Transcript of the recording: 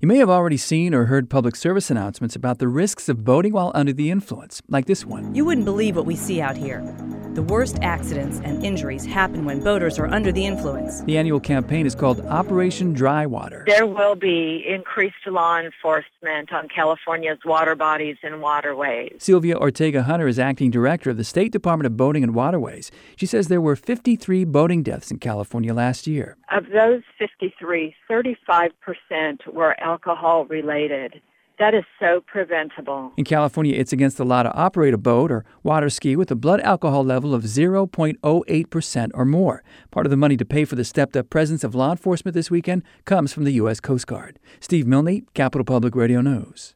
You may have already seen or heard public service announcements about the risks of boating while under the influence, like this one. You wouldn't believe what we see out here. The worst accidents and injuries happen when boaters are under the influence. The annual campaign is called Operation Dry Water. There will be increased law enforcement on California's water bodies and waterways. Sylvia Ortega Hunter is acting director of the State Department of Boating and Waterways. She says there were 53 boating deaths in California last year. Of those 53, 35% were alcohol-related. That is so preventable. In California, it's against the law to operate a boat or water ski with a blood alcohol level of 0.08% or more. Part of the money to pay for the stepped-up presence of law enforcement this weekend comes from the U.S. Coast Guard. Steve Milne, Capital Public Radio News.